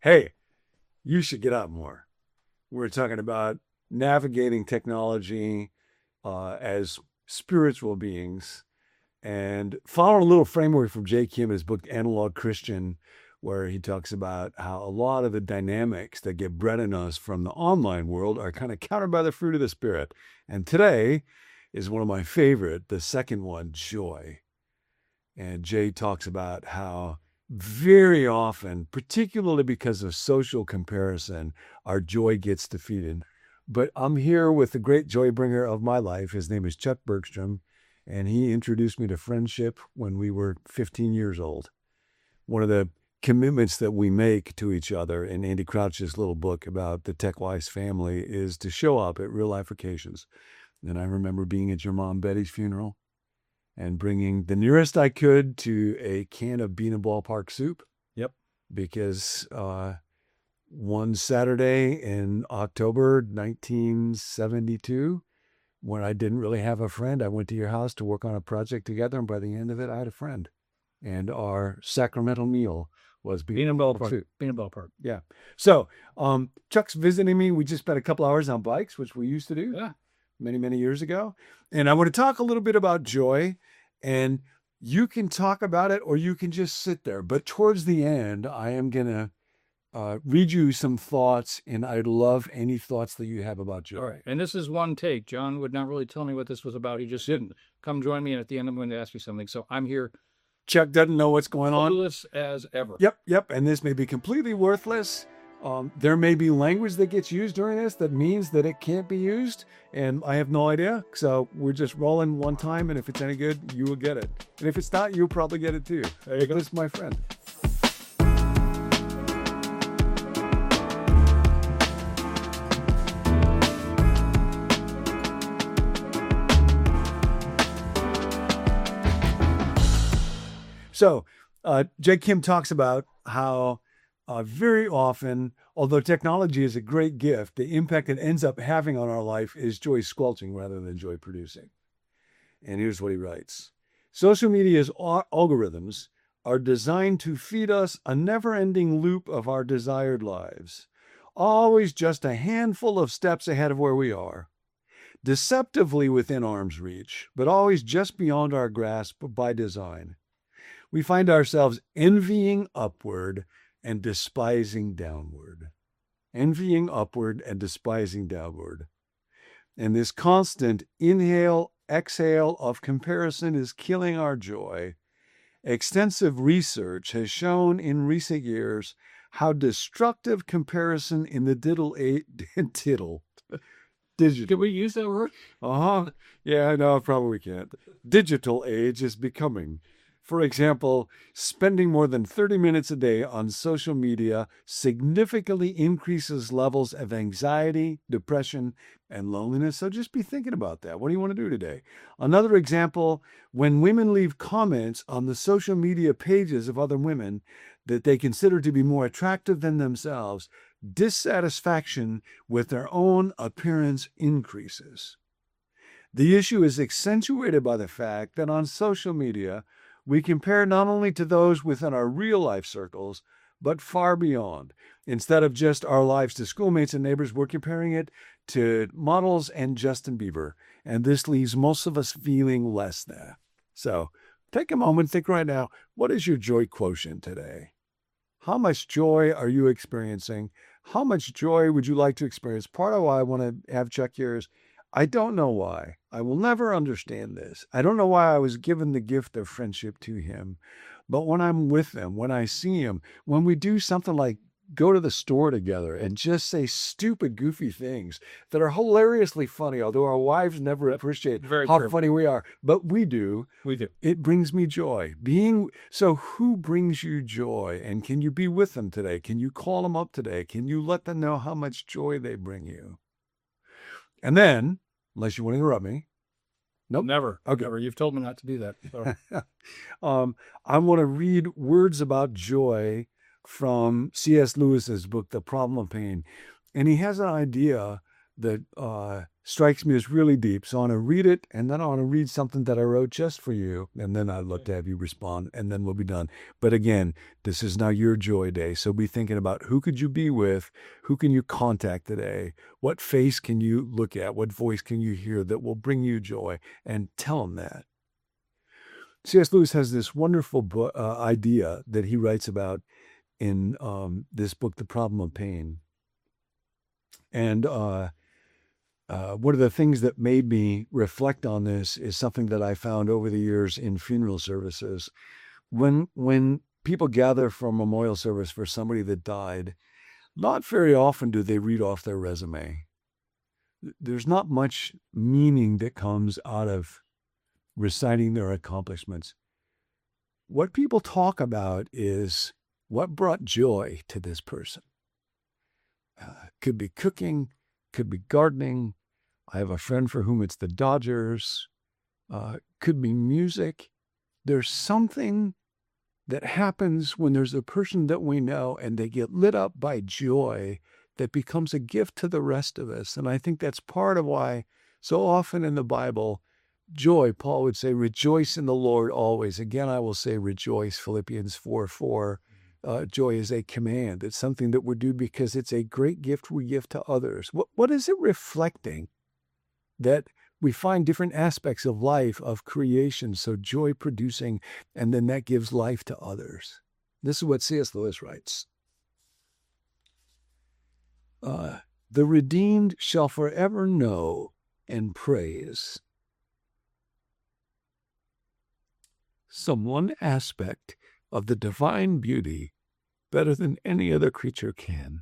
Hey, you should get out more. We're talking about navigating technology as spiritual beings and following a little framework from Jay Kim in his book, Analog Christian, where he talks about how a lot of the dynamics that get bred in us from the online world are kind of countered by the fruit of the Spirit. And today is one of my favorite, the second one, joy. And Jay talks about how very often, particularly because of social comparison, our joy gets defeated. But I'm here with the great joy bringer of my life. His name is Chuck Bergstrom, and he introduced me to friendship when we were 15 years old. One of the commitments that we make to each other in Andy Crouch's little book about the TechWise family is to show up at real life occasions. And I remember being at your mom Betty's funeral and bringing the nearest I could to a can of Bean and Ballpark soup. Yep. Because one Saturday in October 1972, when I didn't really have a friend, I went to your house to work on a project together, and by the end of it, I had a friend. And our sacramental meal was Bean and Ballpark soup. Bean and Ballpark. Yeah. So Chuck's visiting me. We just spent a couple hours on bikes, which we used to do. Yeah. Many, many years ago. And I want to talk a little bit about joy, and you can talk about it or you can just sit there. But towards the end, I am going to read you some thoughts, and I'd love any thoughts that you have about joy. All right. And this is one take. John would not really tell me what this was about. He just didn't. Come join me, and at the end, I'm going to ask you something. So I'm here. Chuck doesn't know what's going on. Clueless as ever. Yep. And this may be completely worthless. There may be language that gets used during this that means that it can't be used, and I have no idea. So we're just rolling one time, and if it's any good, you will get it. And if it's not, you'll probably get it too. There you go. This is my friend. So Jay Kim talks about how very often, although technology is a great gift, the impact it ends up having on our life is joy squelching rather than joy producing. And here's what he writes. Social media's algorithms are designed to feed us a never-ending loop of our desired lives, always just a handful of steps ahead of where we are, deceptively within arm's reach, but always just beyond our grasp by design. We find ourselves envying upward and despising downward. Envying upward and despising downward. And this constant inhale, exhale of comparison is killing our joy. Extensive research has shown in recent years how destructive comparison in the digital. Can we use that word? Yeah, no, probably can't. Digital age is becoming. For example, spending more than 30 minutes a day on social media significantly increases levels of anxiety, depression, and loneliness. So just be thinking about that. What do you want to do today? Another example, when women leave comments on the social media pages of other women that they consider to be more attractive than themselves, dissatisfaction with their own appearance increases. The issue is accentuated by the fact that on social media, we compare not only to those within our real life circles, but far beyond. Instead of just our lives to schoolmates and neighbors, we're comparing it to models and Justin Bieber. And this leaves most of us feeling less than. So take a moment, think right now, what is your joy quotient today? How much joy are you experiencing? How much joy would you like to experience? Part of why I want to have Chuck here is I don't know why. I will never understand this. I don't know why I was given the gift of friendship to him. But when I'm with him, when I see him, when we do something like go to the store together and just say stupid, goofy things that are hilariously funny, although our wives never appreciate how funny we are, but we do. We do. It brings me joy. So who brings you joy? And can you be with them today? Can you call them up today? Can you let them know how much joy they bring you? And then, unless you want to interrupt me. Nope. Never. Okay. Never. You've told me not to do that. So. I want to read words about joy from C.S. Lewis's book, The Problem of Pain. And he has an idea that strikes me as really deep. So I want to read it, and then I want to read something that I wrote just for you, and then I'd love to have you respond, and then we'll be done. But again, this is now your joy day, so be thinking about who could you be with, who can you contact today, what face can you look at, what voice can you hear that will bring you joy, and tell them that. C.S. Lewis has this wonderful idea that he writes about in this book, The Problem of Pain. And one of the things that made me reflect on this is something that I found over the years in funeral services. When people gather for a memorial service for somebody that died, not very often do they read off their resume. There's not much meaning that comes out of reciting their accomplishments. What people talk about is what brought joy to this person. Could be cooking, could be gardening. I have a friend for whom it's the Dodgers. Could be music. There's something that happens when there's a person that we know and they get lit up by joy that becomes a gift to the rest of us. And I think that's part of why so often in the Bible, joy, Paul would say, rejoice in the Lord always. Again, I will say rejoice, Philippians 4:4. Joy is a command. It's something that we do because it's a great gift we give to others. What is it reflecting? That we find different aspects of life, of creation, so joy producing, and then that gives life to others. This is what C.S. Lewis writes. The redeemed shall forever know and praise some one aspect of the divine beauty better than any other creature can.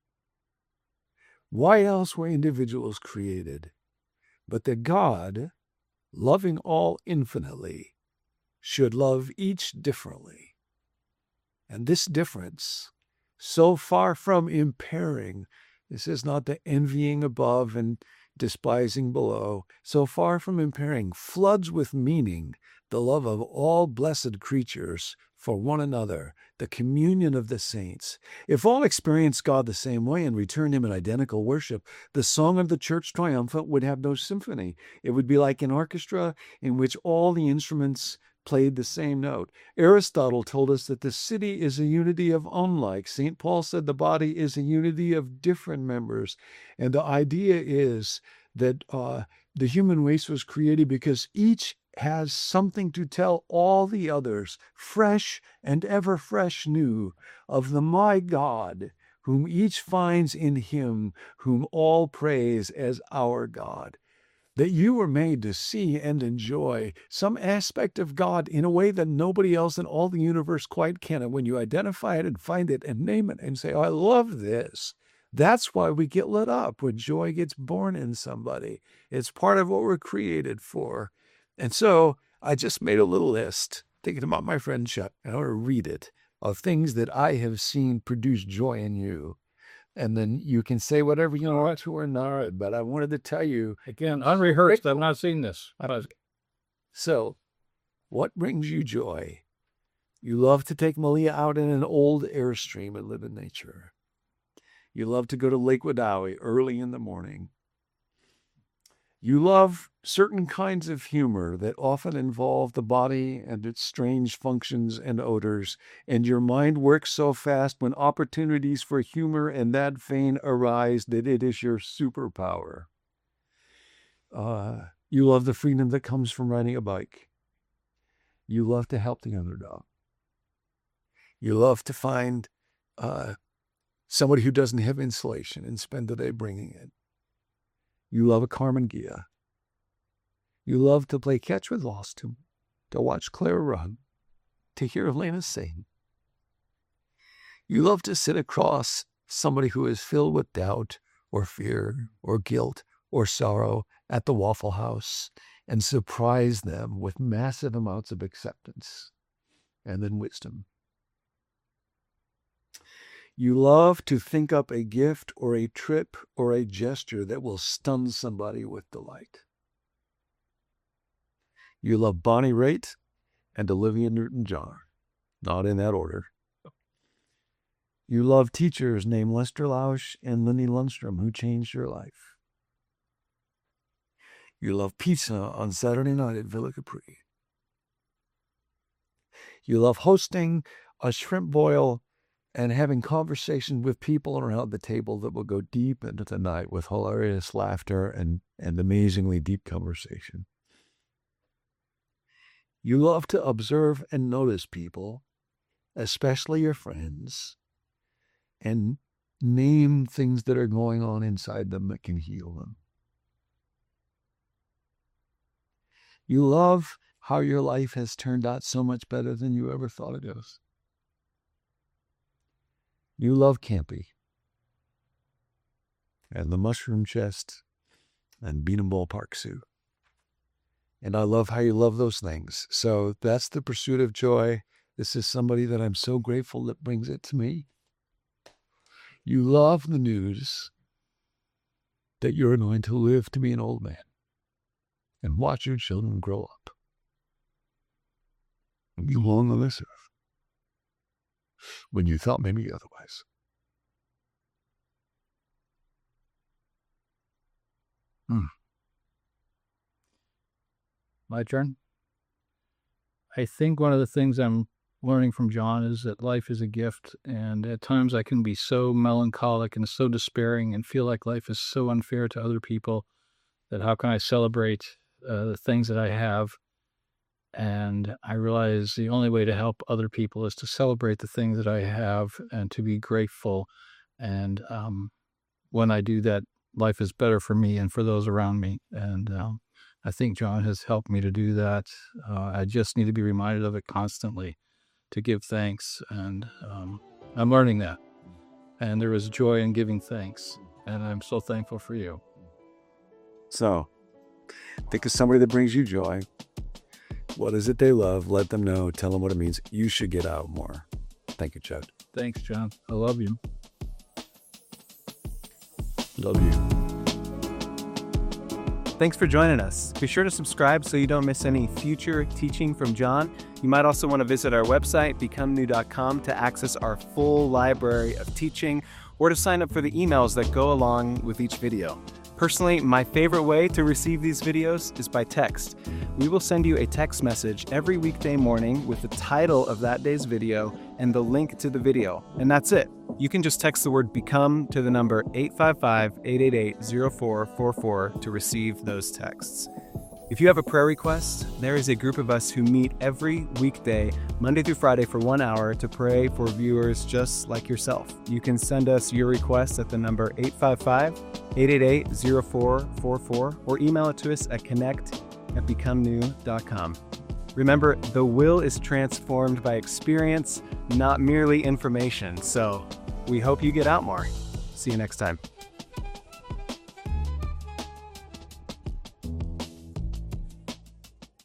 Why else were individuals created? But that God, loving all infinitely, should love each differently. And this difference, so far from impairing, this is not the envying above and despising below, so far from impairing, floods with meaning the love of all blessed creatures for one another, the communion of the saints. If all experienced God the same way and return him in identical worship, the song of the church triumphant would have no symphony. It would be like an orchestra in which all the instruments played the same note. Aristotle told us that the city is a unity of unlike. St. Paul said the body is a unity of different members. And the idea is that the human race was created because each has something to tell all the others, fresh and ever fresh new, of the my God, whom each finds in him, whom all praise as our God. That you were made to see and enjoy some aspect of God in a way that nobody else in all the universe quite can. And when you identify it and find it and name it and say, oh, I love this, that's why we get lit up when joy gets born in somebody. It's part of what we're created for. And so I just made a little list, thinking about my friend Chuck, and I want to read it, of things that I have seen produce joy in you. And then you can say whatever you want to or not, but I wanted to tell you. Again, unrehearsed. I've not seen this. So, what brings you joy? You love to take Malia out in an old Airstream and live in nature. You love to go to Lake Wadawi early in the morning. You love certain kinds of humor that often involve the body and its strange functions and odors, and your mind works so fast when opportunities for humor in that vein arise that it is your superpower. You love the freedom that comes from riding a bike. You love to help the underdog. You love to find somebody who doesn't have insulation and spend the day bringing it. You love a Carmen Ghia. You love to play catch with Austin, to watch Clara run, to hear Elena sing. You love to sit across somebody who is filled with doubt or fear or guilt or sorrow at the Waffle House and surprise them with massive amounts of acceptance and then wisdom. You love to think up a gift or a trip or a gesture that will stun somebody with delight. You love Bonnie Raitt and Olivia Newton-John, not in that order. You love teachers named Lester Lausch and Lindy Lundstrom who changed your life. You love pizza on Saturday night at Villa Capri. You love hosting a shrimp boil and having conversation with people around the table that will go deep into the night with hilarious laughter and amazingly deep conversation. You love to observe and notice people, especially your friends, and name things that are going on inside them that can heal them. You love how your life has turned out so much better than you ever thought it was. You love Campy and the mushroom chest and Bean and Ballpark Sue. And I love how you love those things. So that's the pursuit of joy. This is somebody that I'm so grateful that brings it to me. You love the news that you're going to live to be an old man and watch your children grow up and be long on this earth when you thought maybe otherwise. My turn. I think one of the things I'm learning from John is that life is a gift, and at times I can be so melancholic and so despairing and feel like life is so unfair to other people that how can I celebrate the things that I have? And I realize the only way to help other people is to celebrate the things that I have and to be grateful. And when I do that, life is better for me and for those around me. And I think John has helped me to do that. I just need to be reminded of it constantly, to give thanks. And I'm learning that. And there is joy in giving thanks. And I'm so thankful for you. So, think of somebody that brings you joy. What is it they love? Let them know. Tell them what it means. You should get out more. Thank you, Chad. Thanks, John. I love you. Love you. Thanks for joining us. Be sure to subscribe so you don't miss any future teaching from John. You might also want to visit our website, becomenew.com, to access our full library of teaching or to sign up for the emails that go along with each video. Personally, my favorite way to receive these videos is by text. We will send you a text message every weekday morning with the title of that day's video and the link to the video, and that's it. You can just text the word BECOME to the number 855-888-0444 to receive those texts. If you have a prayer request, there is a group of us who meet every weekday, Monday through Friday, for 1 hour to pray for viewers just like yourself. You can send us your request at the number 855-888-0444 or email it to us at connect@becomenew.com. Remember, the will is transformed by experience, not merely information. So we hope you get out more. See you next time.